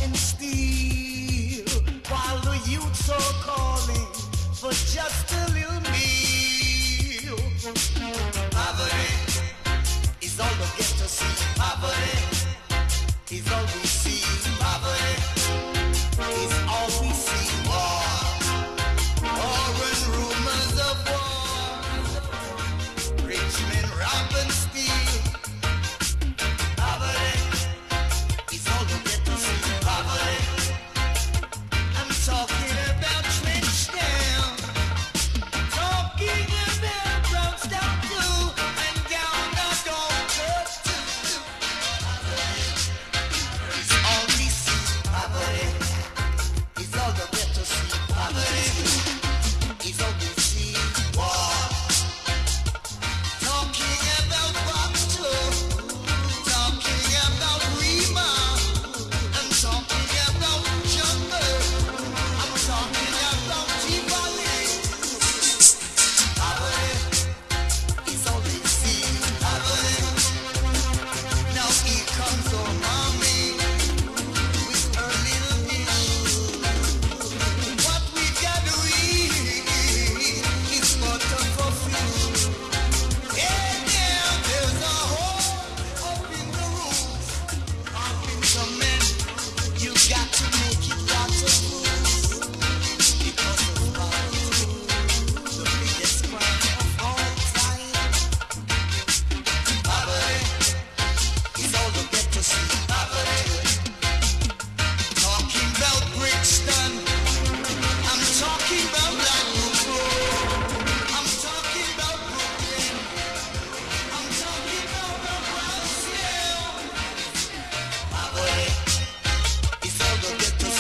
and steal, while the youths are calling for just a little meal. Poverty is all we get to see. Poverty is all we see. Poverty is all we see. War, war and rumors of war. Rich men rob and steal. Poverty is all we get to see. Poverty. I'm talking about trench down. Talking about brown down too. And down the Dockers too. It's all we see. Poverty is all we get to see. Poverty is all we see. War. Talking about Bachelor. Talking about Rima. I'm talking about Jungle. I'm talking about Tivoli. Poverty is all we see. Poverty. Now here comes our mommy with her little dish. What we gotta eat is butter for fish. Yeah, there's a hole up in the roof. Up in the men, you got to make it waterproof. Because of poverty, the biggest crime of all time. Poverty is all you get to see. Poverty. Talking about Brixton. I'm talking about Blackpool Road. I'm talking about Brooklyn. I'm talking about Brownsville. Poverty is all you get to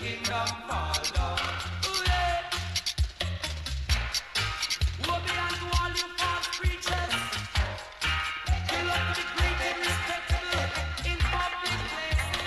kingdom fall down. Ooh, yeah. Woe be unto all you false preachers. You love to be great and respectable in public places.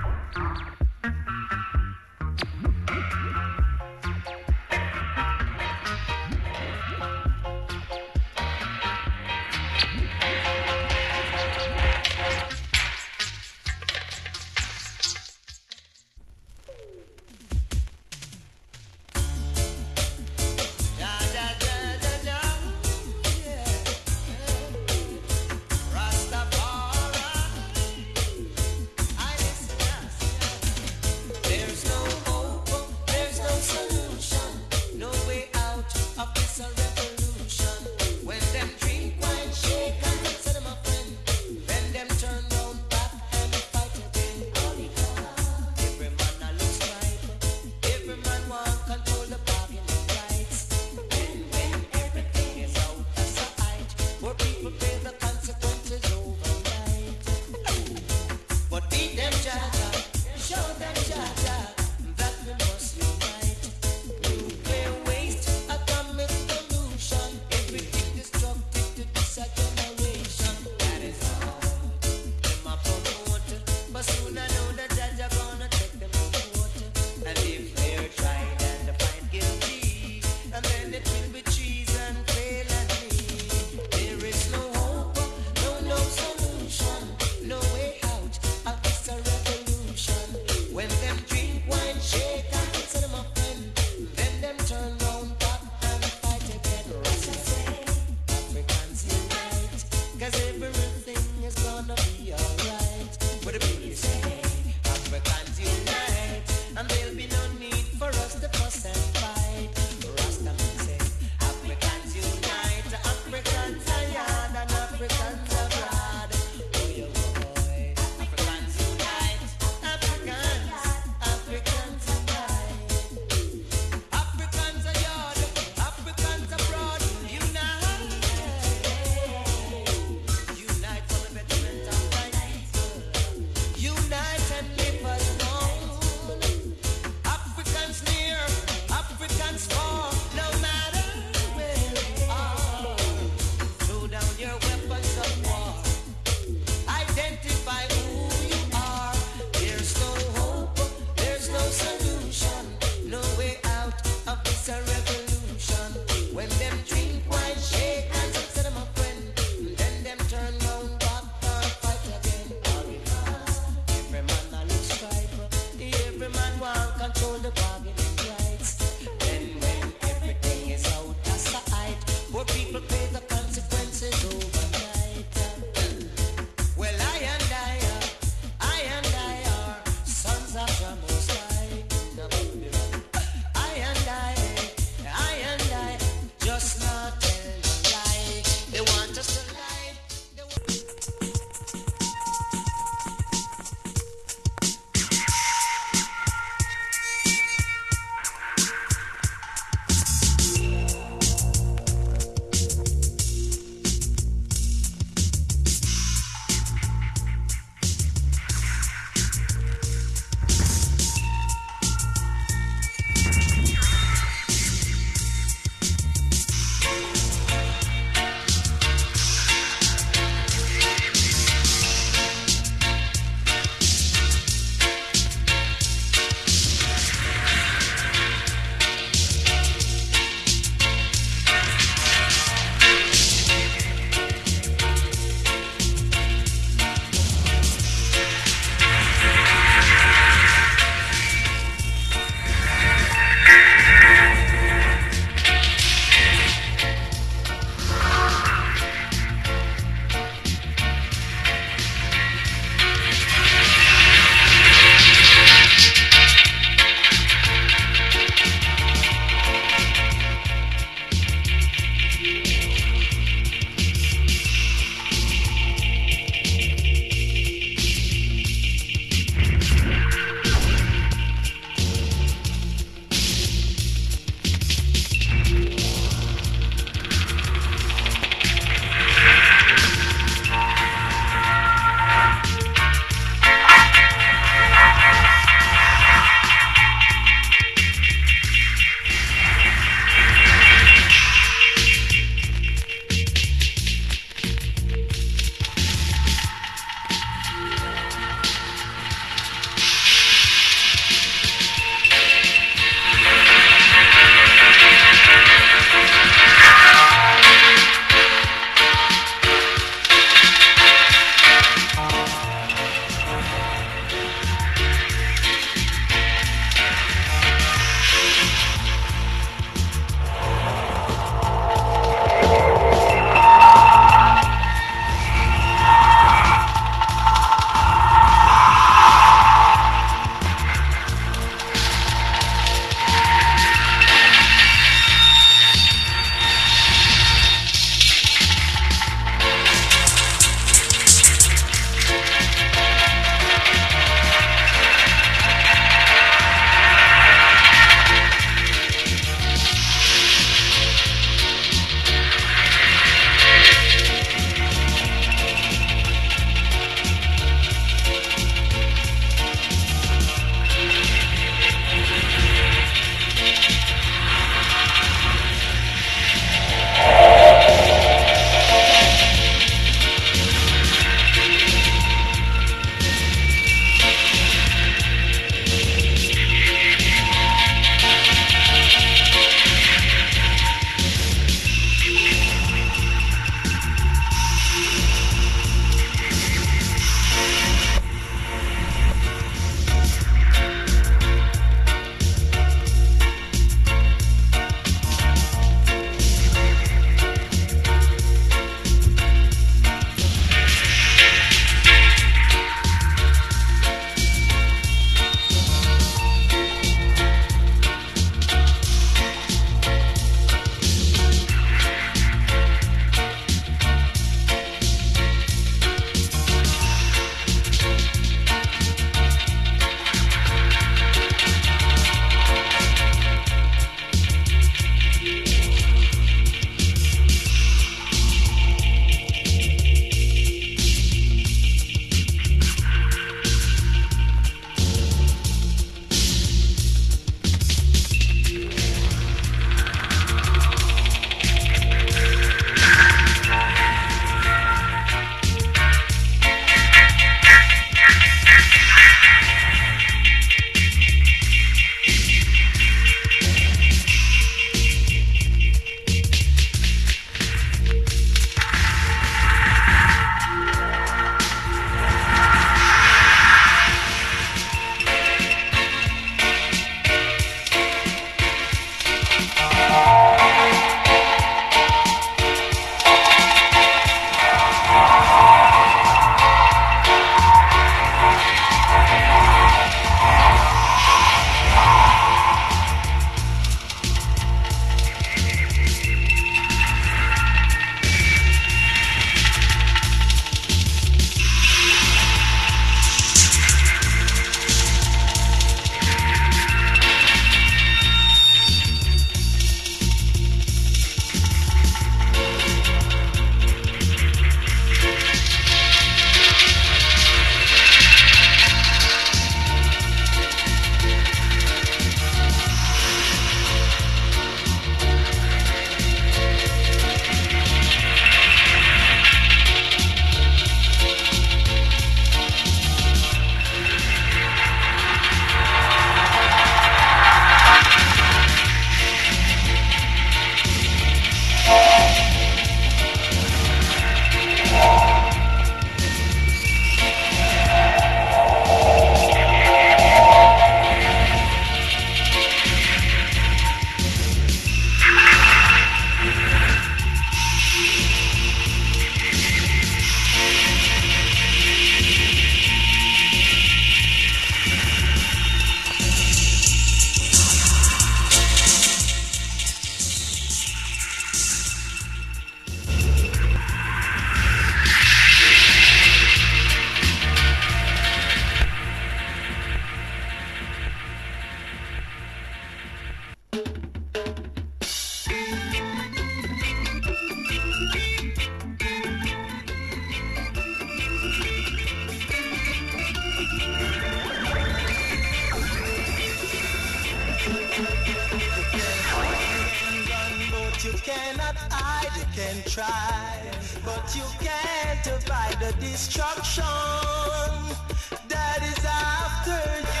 try, but you can't avoid the destruction that is after you.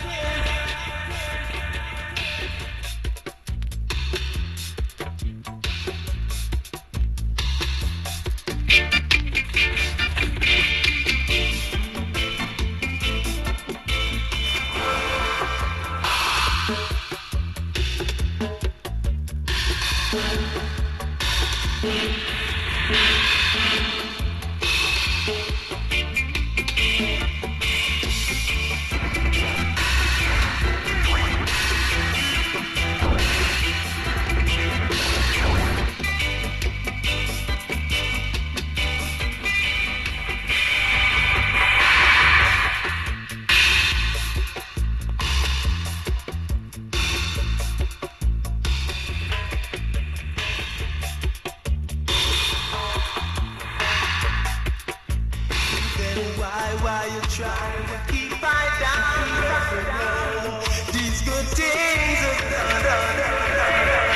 Why you trying to keep I down? These good things are done.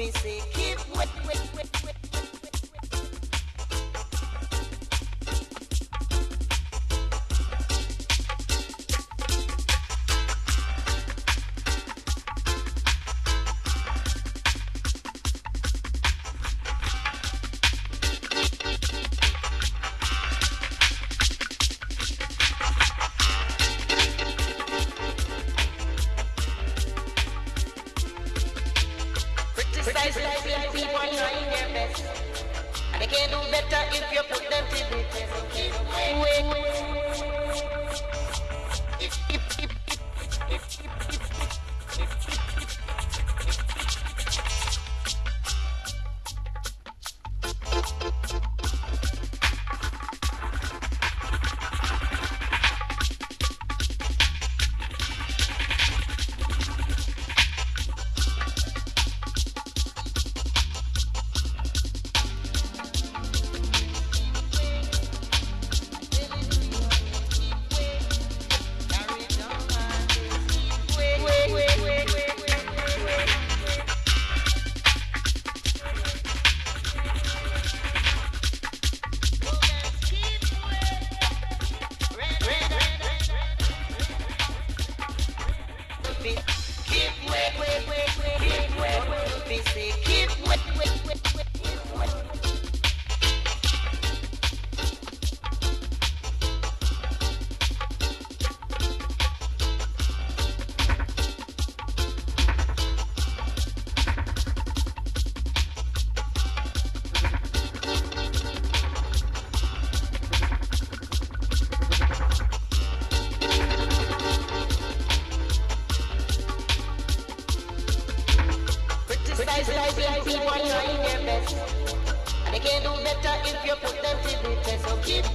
be say keep wait. Criticize like people trying their best. And they can do better if you put them to the test. Keep criticize like people trying their best. And they can do better if you put them to the test. So keep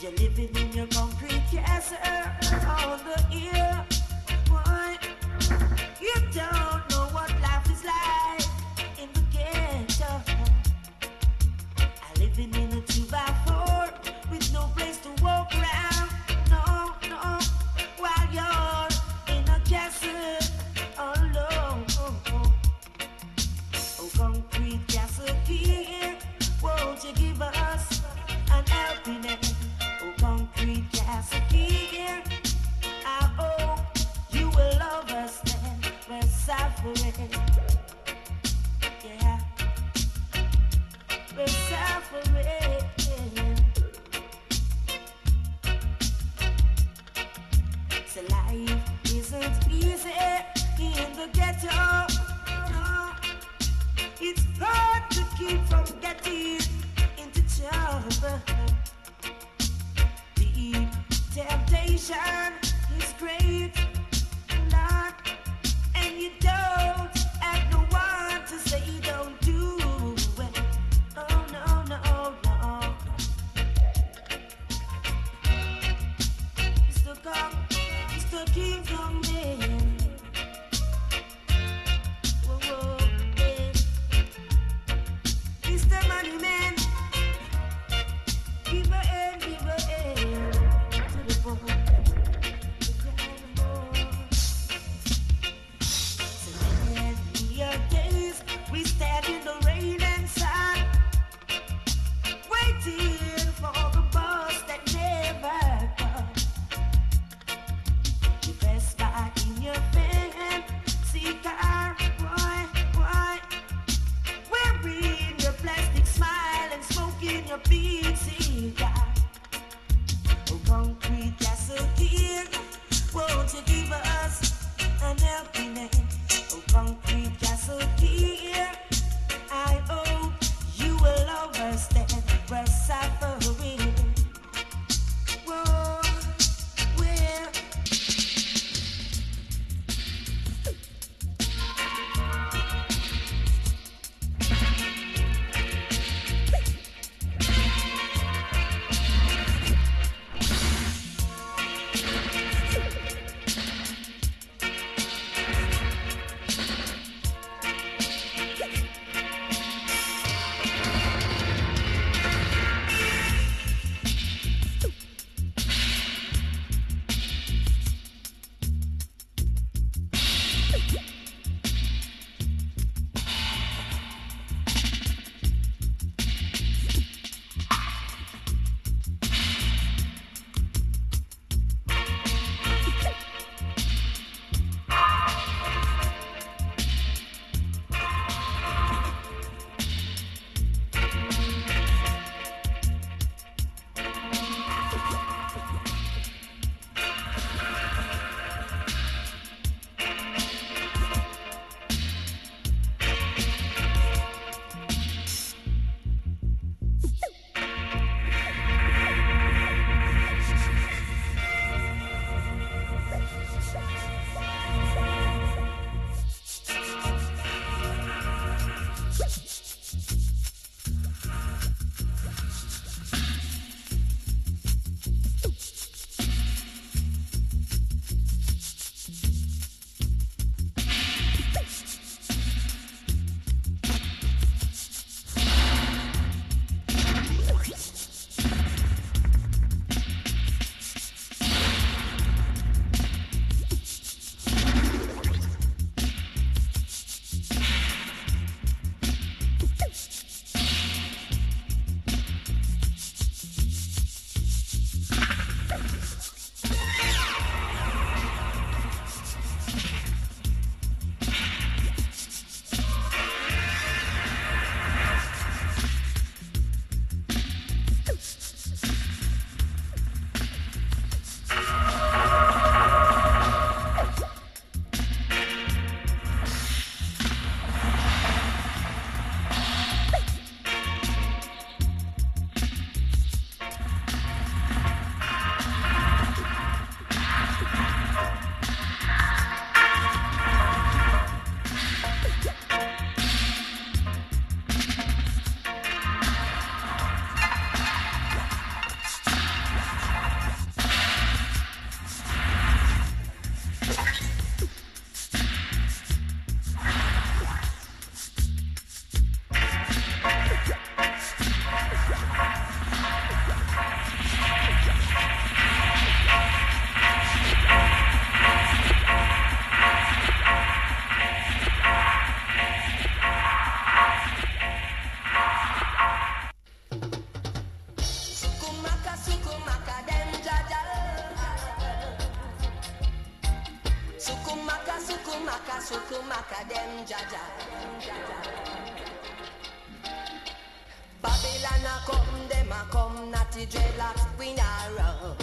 You're living in your concrete castle on the hill. Why? You don't know what life is like in the ghetto. I living in a 2x4 with no place to walk around. No, no, while you're in a castle alone. Oh, concrete castle here, won't you give us an helping hand? Oh, concrete castle here, I hope you will love us and we're suffering. Yeah, we're suffering. So life isn't easy in the ghetto. No, it's hard to keep from getting into trouble. The temptation is great, Lord, and you don't have no one to say don't do it. Oh no, no, no. It's the kingdom man. Whoa, whoa, yeah. It's the money man. Give a hand to the poor. them Jaja. Babylon a come, them a come, natty dreadlocks we not run.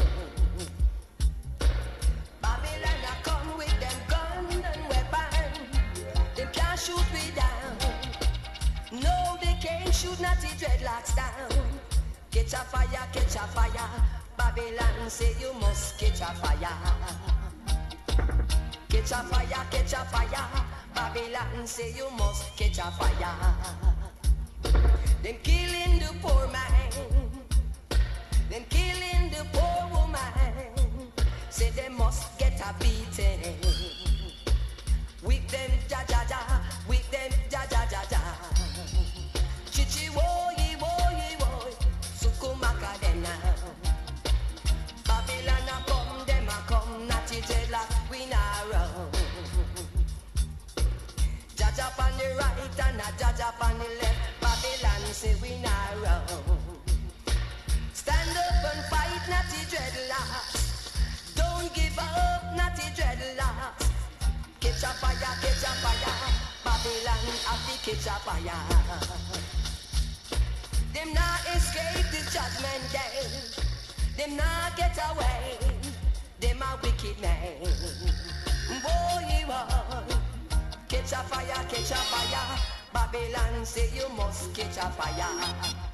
Babylon a come with them gun and weapon. They can't shoot me down. No, they can't shoot natty dreadlocks down. Catch a fire. Babylon say you must catch a fire. Catch a fire. Babylon say you must catch a fire. Them killing the poor man. Them killing the poor woman. Say they must get a beating. With them ja. With them ja. Chichi woy. Sukumaka them now. Babylon a come, them a come. Natty dreadlock we not run. Jaja on the right and a Jaja on the left. Babylon say we not run. Stand up and fight, natty dreadlocks. Don't give up, natty dreadlocks. Catch a fire. Babylon have to catch a fire. Them not escape the judgment day. Them not get away. Them a wicked man. Boy. Catch a fire. Babylon say you must catch a fire.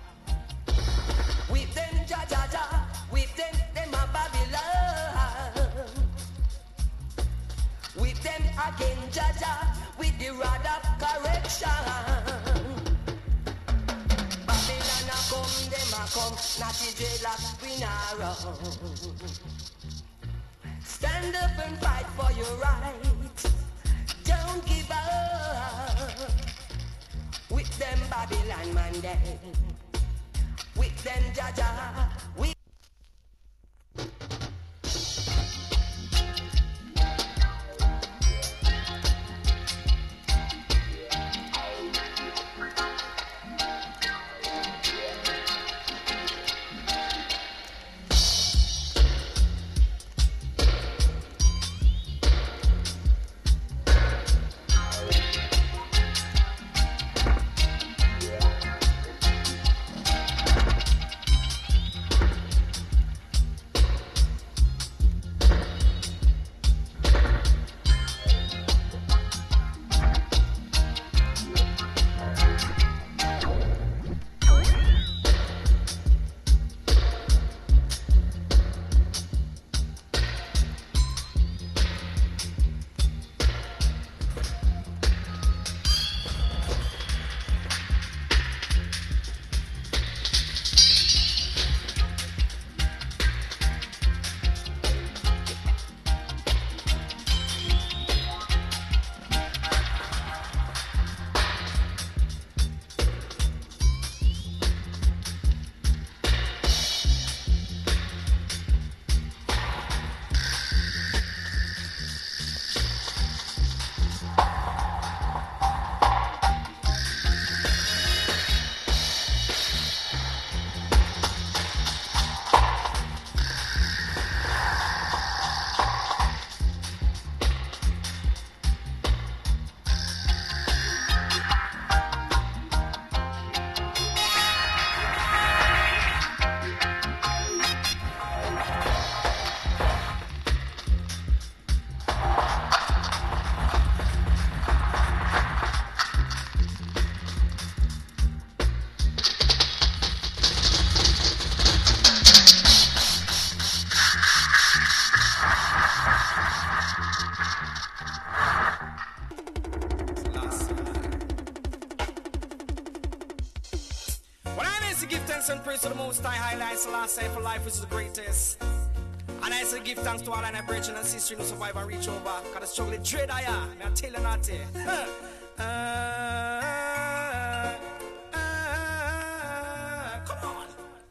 With them Jaja, with them a Babylon. With them again Jaja, with the rod of correction. Babylon a come, them a come, natty dreadlocks we not run. Stand up and fight for your right. Don't give up. With them Babylon man day. With them Jaja. thanks and praise to the Most High, highlights the last day for life, which is the greatest. And I say give thanks to all our brethren and sisters who survive and reach over. Cause the struggle is dread I am. I'm telling you that. Come on.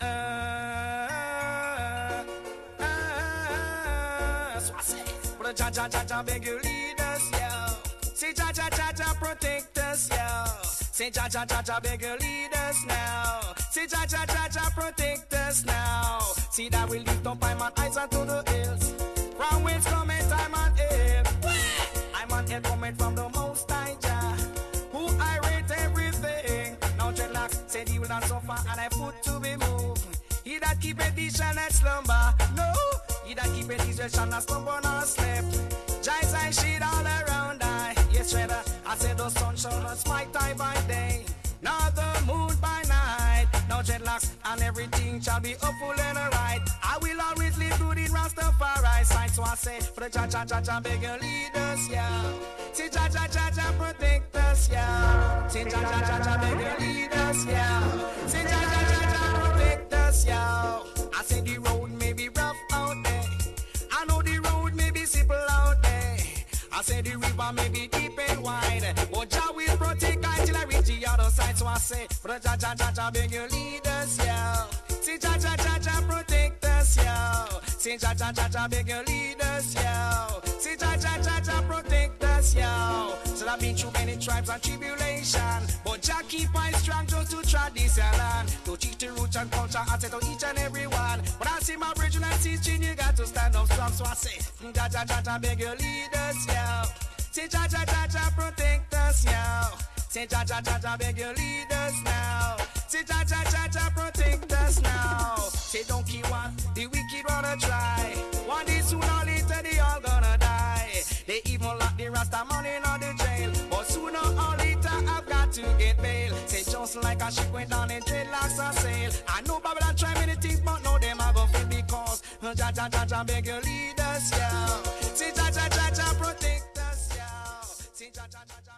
So I say, but Jah beg you lead us, yo. Say Jah protect us, yo. Say Jah beg you lead us now. Say Jah protect us now. See that we lift up I'm on eyes unto the hills. From whence cometh I'm on air. I'm on air coming from the Most High Jah. keep it, he shall not slumber. No, he that keep it, he shall not slumber nor sleep. Giants I shade all around I. Yes, rather, I said the sun shall not smite I by day, nor the moon by night. No dreadlocks and everything shall be up full and alright. I will always live good in Rastafari sight. So I say, for the cha-cha-cha-cha, beg you lead us, yeah. Say cha-cha-cha-cha, protect us, yeah. Say cha-cha-cha-cha, beg you lead us, yeah. Say cha-cha-cha-cha, protect us, yeah. I say the road may be rough out there. I know the road may be simple out there. I say the river may be deep and wide, but Jah will protect until I reach the other side. So I say, for the cha-cha-cha-cha, beg you lead us, yeah. Say cha-cha-cha-cha, protect us, yeah. Say cha-cha-cha-cha, beg you lead us, yeah. Say cha-cha-cha-cha, protect us, yeah. So I've been through many tribes and tribulation, but Jah keep I strong just to try this land. To teach the roots and culture, I say to each and every one. But I see my brethren and teaching, you got to stand up strong. So I say, cha-cha-cha-cha, beg you lead us, yeah. Say cha-cha-cha-cha, protect us, yeah. Say cha-cha-cha-cha, beg you lead us now. Say cha-cha-cha-cha, protect us now. Say don't keep one, the wicked wanna try. One day sooner or later they all gonna die. They even lock the Rasta money in the jail, but sooner or later I've got to get bail. Say just like a ship went down in dreadlocks I sail. I know Babylon try many things, but no them I go fail because cha-cha-cha-cha, beg you lead us, yeah. Say cha-cha-cha-cha, protect us, yeah. Say cha-cha-cha-cha.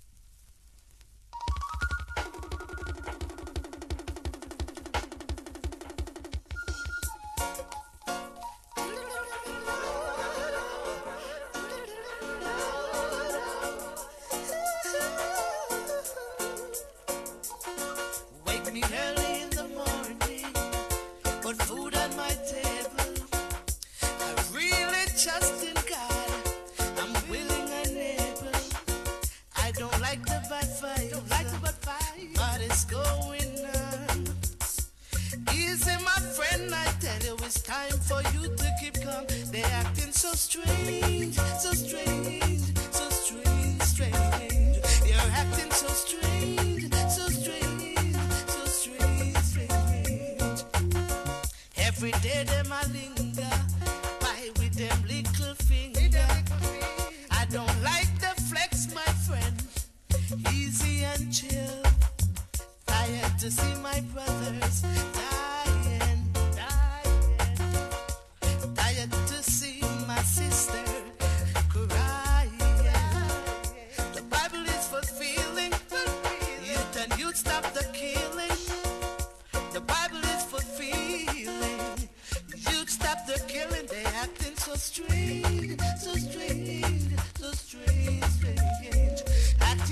Wake me early in the morning, put food on my table. I really trust in God, I'm willing and able. I don't like the bad vibes, but it's going on. Easy, my friend, I tell you, it's time for you to keep calm. They're acting so strange, so strange, so strange, strange. You're acting so strange, so strange, so strange, strange. Every day them a linger, by with them little finger. I don't like the flex, my friend. Easy and chill. Tired to see my brothers dying, dying. Tired to see my sister crying. The Bible is fulfilling. Youth and youth, stop the killing. The Bible is fulfilling. Youth, stop the killing. They acting so strange, so strange, so strange, strange. Acting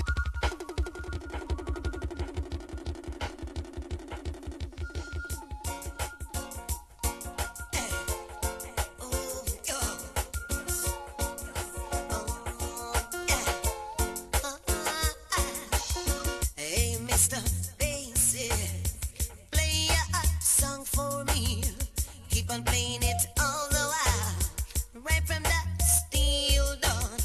Hey, Mr. Bassy, play a song for me. Keep on playing it all the while, right from the steel dawn.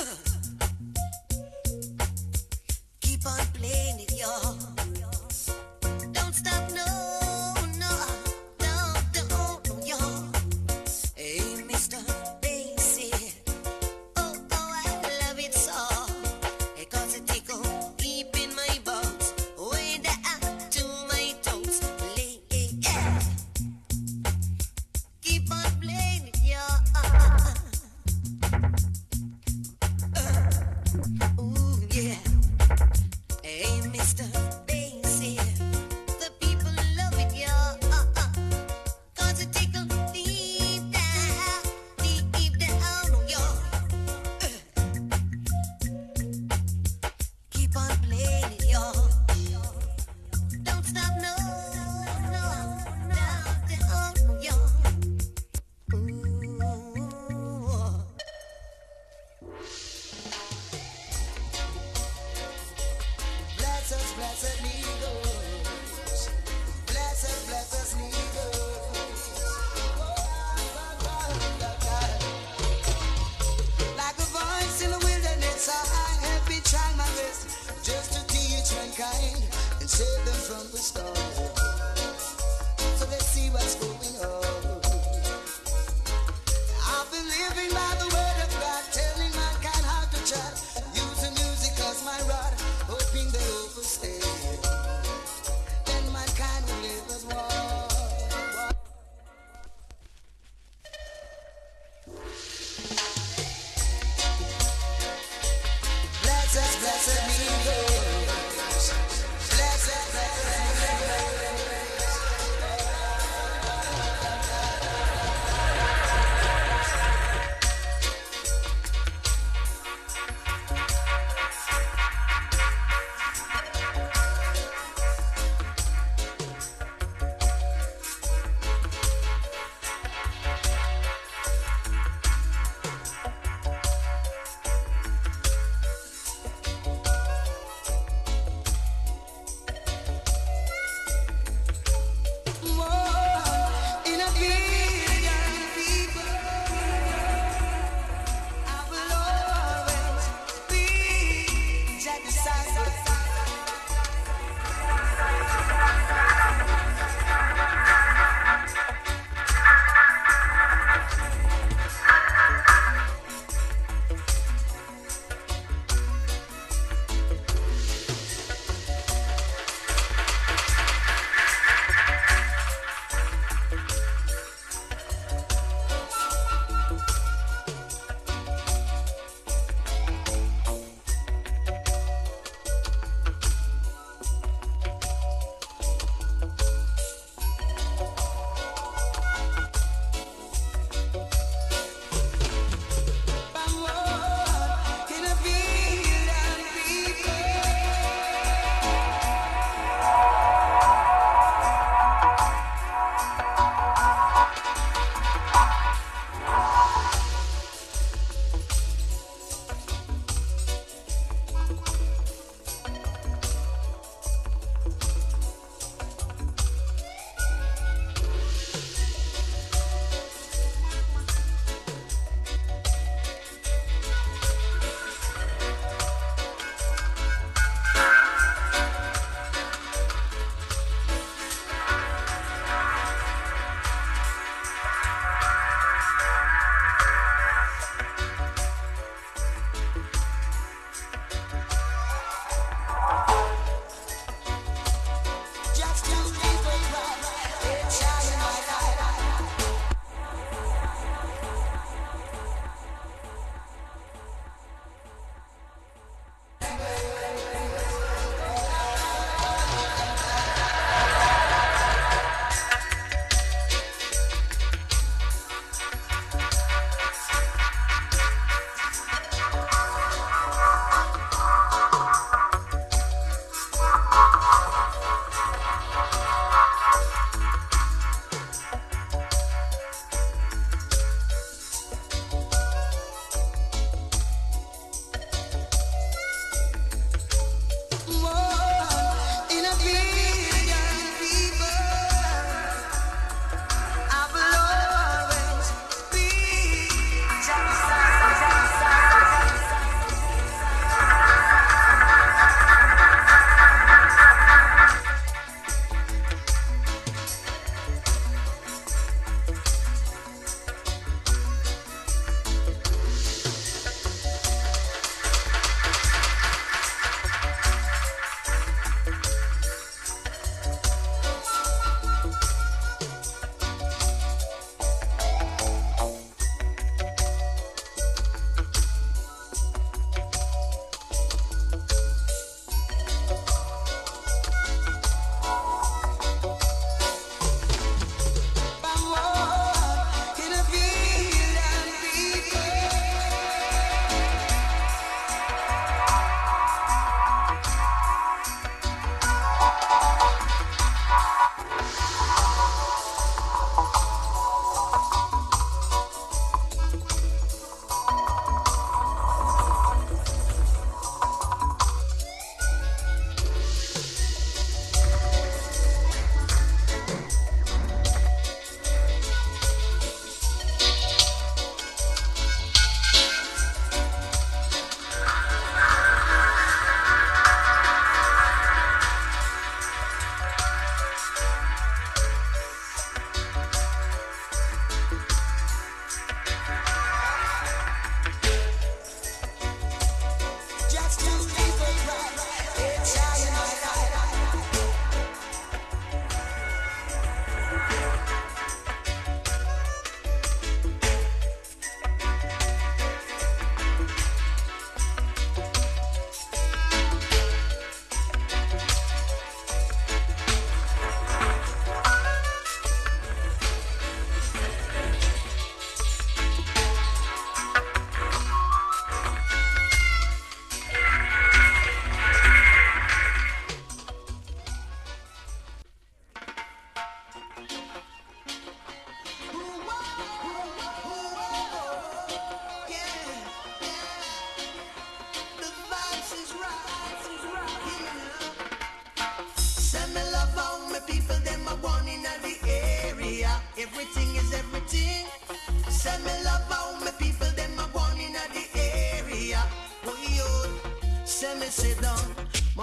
Keep on playing it, y'all. Don't stop, no, no, don't, y'all. Hey, Mr. Bassy, oh, I love it so. Cause it tickle deep in my bones, way down to my toes. Keep on playing it, y'all.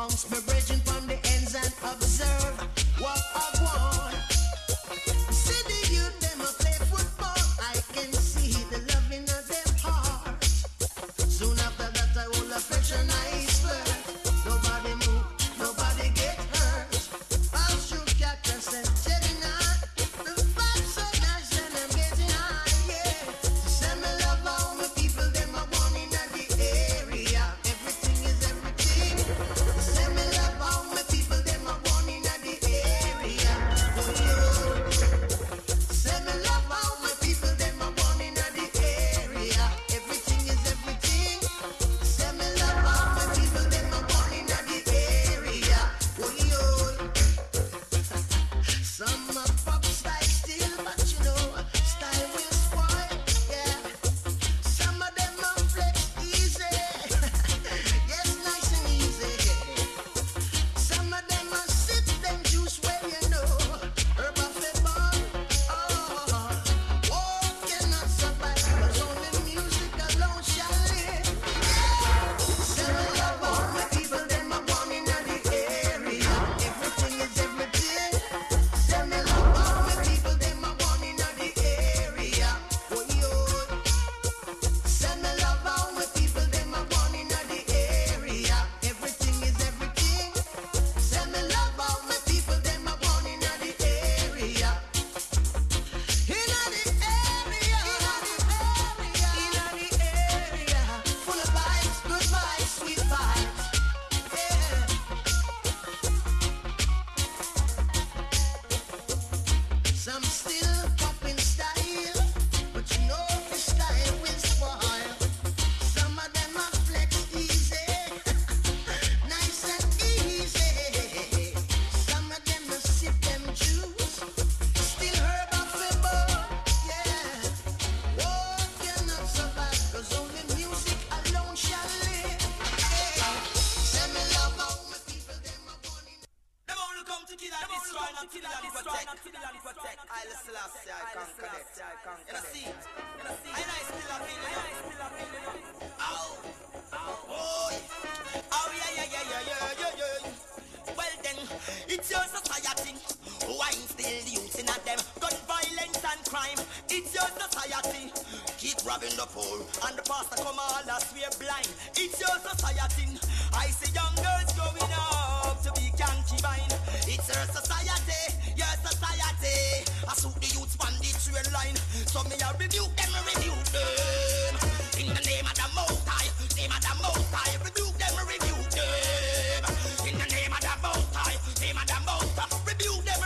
amongst my brethren from the ends and observe what I want. See the youth, them a play football. I can see the love in them heart. Soon after that, I will affection I spur. Nobody move, nobody get hurt. I'll shoot cactus and shedding out. The vibes so nice and I'm getting high, yeah. Send me love all my people, them are born in the area. Everything is everything. Send me love all my people, them are born in the area. Oh, yo. Send me love all my people, them are born in the area. Everything is everything. Send me love all my people, them are born in the area. Oh, yo. Some are pop style still, but you know, style will spoil, yeah. Some of them are flex easy, yes, nice and easy. Some of them are sip them juice where you know, herb of the ball. Oh, cannot survive, 'cause only music alone shall live. Send me love all my people, them are born in the area. Everything is everything. Send me love all my people, them are born in the area. Oh, yo. Send me love all my people, them are born in the area. Everything is everything. Send me love all my people, them are born in the area. In the area, full of vibes, good vibes, sweet vibes. Yeah. Some still popping style, but you know the style will spoil. Some of them are flex easy, nice and easy. Some of them are sip them juice, still herb off the ball, yeah. Oh, cannot survive, 'cause only music alone shall live. Yeah. Send me love all my people, them are born in. Them only come to kill and destroy, not kill and protect. I Selassie, I conquer it. You see? And I still a feeling. Oh, yeah. Well then, it's your society. Wine still using at them. Gun violence and crime. It's your society. Keep robbing the poor and the pastor come all as we're blind. It's your society. I see young girls growing up to be concubine. It's your society, your society. I suit the youths on the train line. So me I rebuke them, in the name of the Most High, name of the Most High. Rebuke them, in the name of the Most High, name of the Most High. Rebuke them,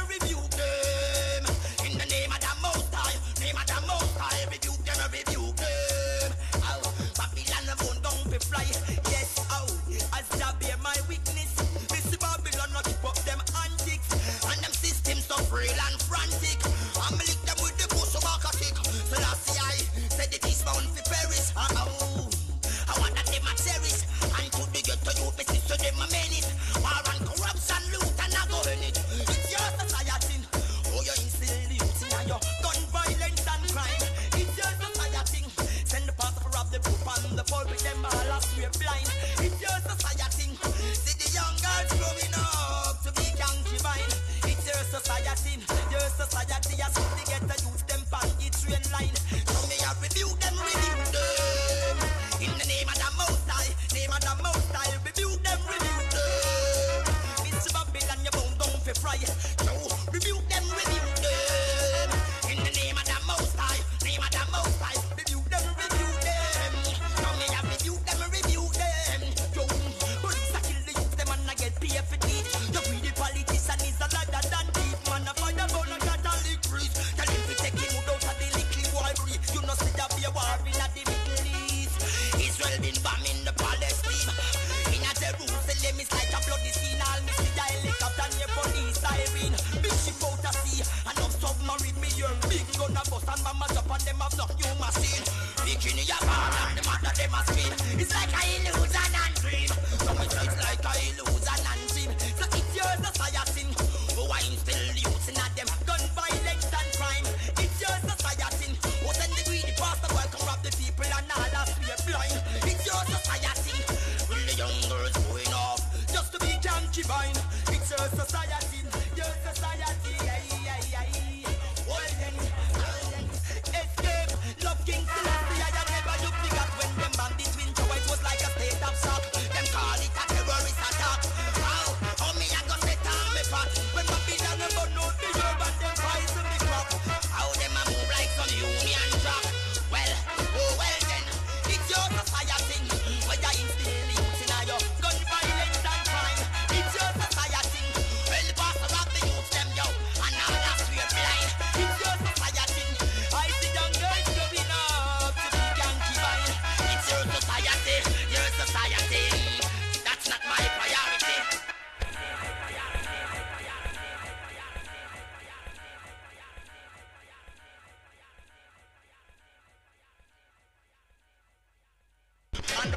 in the name of the Most High, name of the Most High. Rebuke them. Oh, Babylon won't down be fly. Yes, oh, as Jah bear my witness. This Babylon not keep up them antics and them systems so frail and frantic. I'm lick them with the bush of archaic. So last year I said it is bound to perish. Oh, I want that them a cherish. And to the ghetto youth, me sister them a menace. War and corruption, loot and a go in it. It's your society. Oh, you instill the youth in your gun violence and crime. It's your society. Send the pastor for rob the poor and the poor with them all as we're blind. It's your society. See the young girls growing up to be concubine. It's your society. Your society has to get the youth them on the train line. So me I rebuke them. In the name of the Most High, name of the Most High, rebuke them. Mr. Babylon, you bound down for fry. So rebuke them. In the name of the Most High, name of the Most High, rebuke them. So me I rebuke them. Yo, police a kill the youth, them and I get paid for it. The greedy politician is a ladder than thief. Man a fire ball a Catholic priest. Tell him to take him out of the liquid boy. You know see that be a war in the Middle East. Israel been bombing the Palestine. In a Jerusalem it's like a bloody scene. All me see the helicopter and your police siren. Big ship out to sea and up submarine. Me your big gun a bust and mama jump and them have no new machine. Bikini a ball and the mother them a spin. It's like a illusion and dream. Some it's like a illusion and dream. So it's your society. Oh, I'm still using at them gun violence and crime. It's your society. Oh, send the greedy pastor boy come rob the people and all us we are blind. It's your society. Will the young girls going off just to be can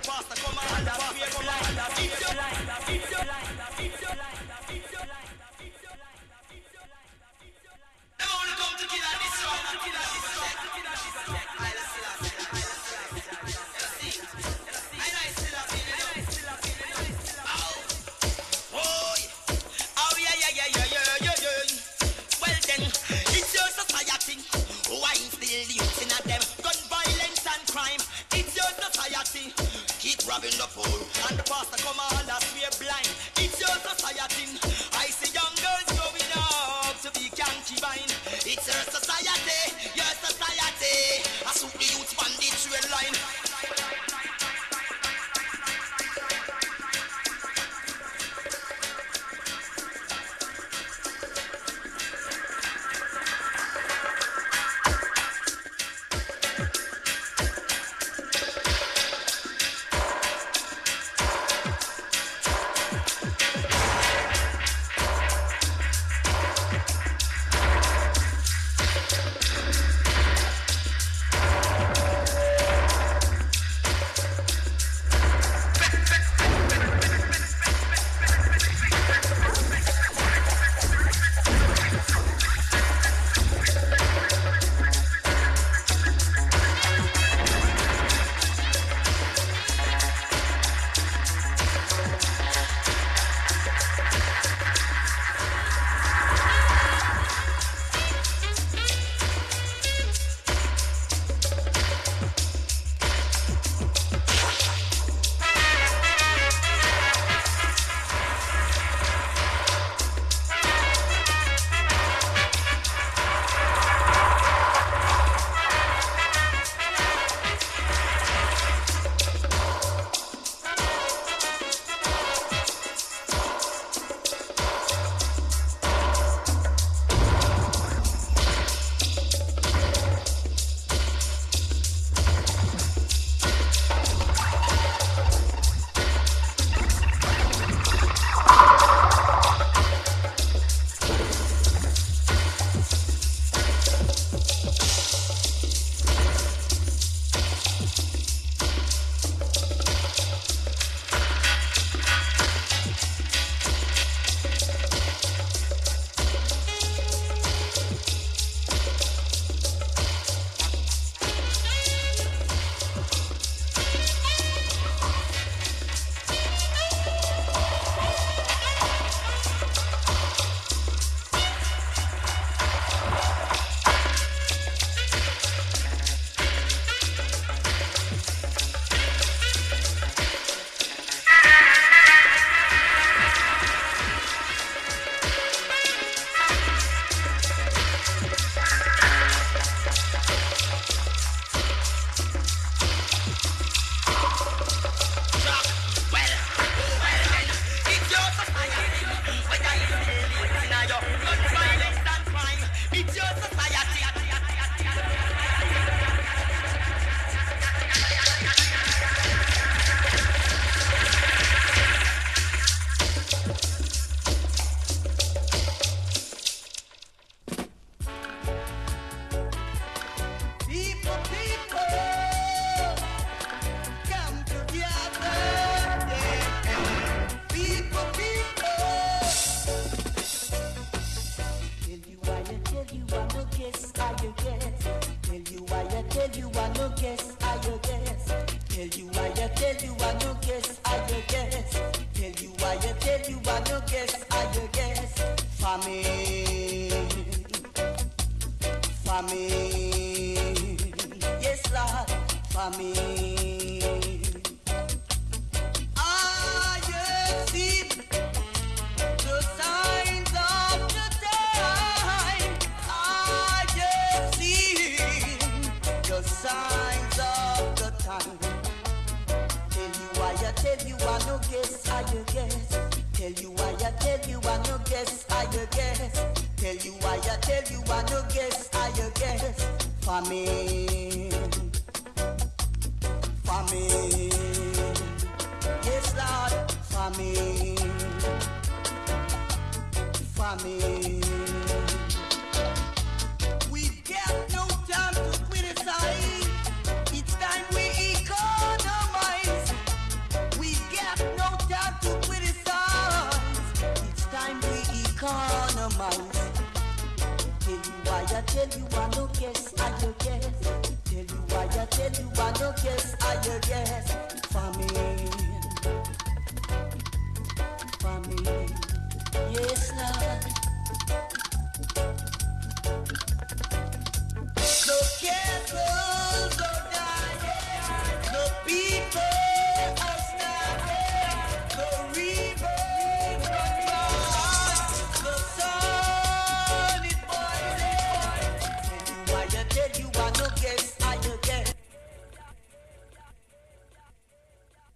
pastor come and the pastor come and it's your life. They wanna come to kill this song. Well then, it's your society. Why still using at them? Gun violence and crime. It's your society. Keep robbing the poor and the pastor come on and swear blind. It's your society. I see young girls growing up to be concubine. It's your society. Your society. I suit the youth on the trail line. tell you I no guess, I no guess. Tell you why I tell you I no guess, I no guess. Famine, famine, yes Lord. No cattle go die, no people are starving, no river run dry, no sun is boiling. Tell you why I tell you I no guess, I no guess.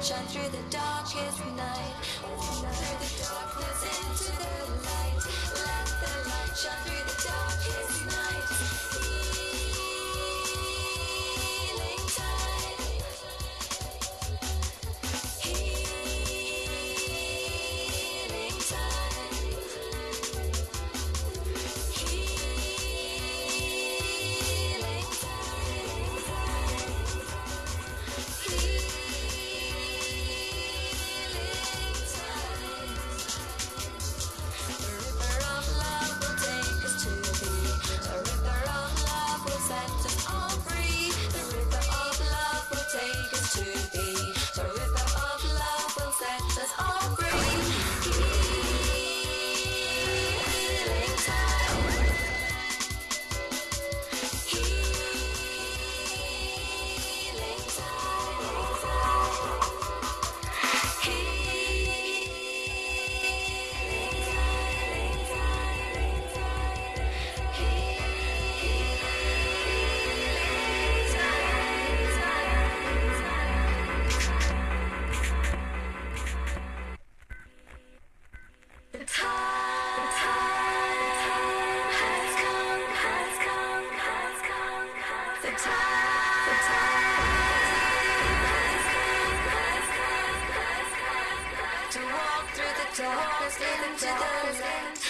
shine through the darkest night. Through the darkness into the light. Let the light shine through the darkest night. Healing time. Healing time. Healing to walk through the darkness into the light.